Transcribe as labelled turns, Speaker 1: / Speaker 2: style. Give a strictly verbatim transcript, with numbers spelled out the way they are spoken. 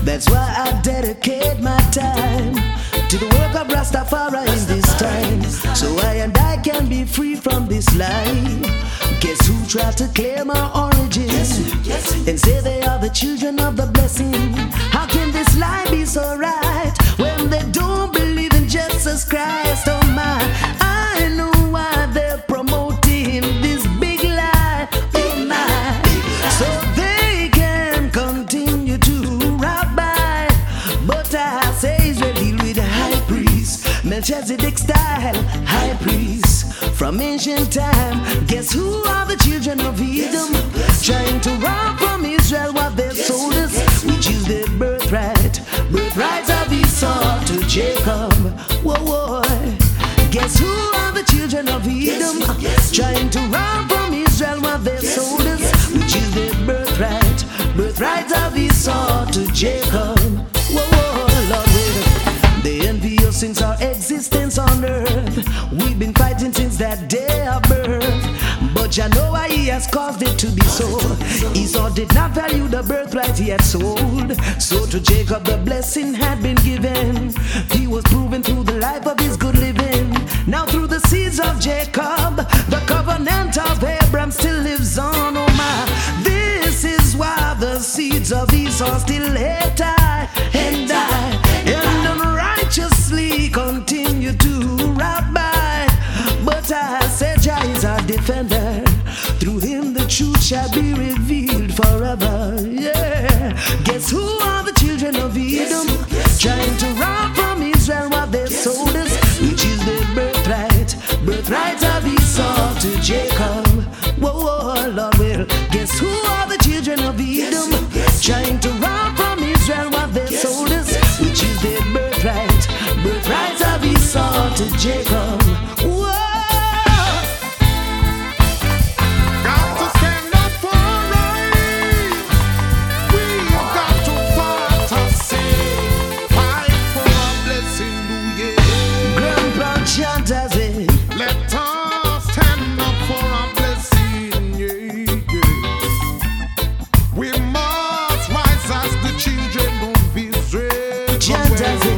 Speaker 1: That's why I dedicate my time to the work of Rastafari in this time, so I and I can be free from this lie. Guess who tried to claim our origins and say they are the children of the blessing? How can this lie be so right when they don't believe in Jesus Christ? Oh my, I know why they're promoting this big lie. Oh my, so they can continue to rob by. But I say Israel deal with the high priest, Melchizedek style high priest from ancient time. Guess who are the children of Edom, trying to rob from Israel what they've sold us, which is their birthright. Birthright of Esau to Jacob. Whoa, whoa. Guess who are the children of Edom, trying to rob from Israel what they've sold us, which is their birthright. Birthright of Esau to Jacob. Whoa, whoa, Lord, wait. They envy us since our existence on earth. We've been fighting since that day of birth. But you know why he has caused it to be so. Esau did not value the birthright he had sold. So to Jacob the blessing had been given. He was proven through the life of his good living. Now through the seeds of Jacob, the covenant of Abraham still lives on. Oh my, this is why the seeds of Esau still hate I and I, and unrighteously continue to rob by. But I said Jah is our defender. Through him the truth shall be revealed forever. Yeah. Guess who are the children of Edom, trying to rob from Israel what they sold us, which is their birthright. Birthright of Esau to Jacob. Whoa, whoa, Lord will. Guess who are the children of Edom, trying to rob from Israel what they sold us, which is their birthright. Birthright of Esau to Jacob. Whoa.
Speaker 2: Let us stand up for our blessing, yeah, yeah. We must rise as the children of Israel.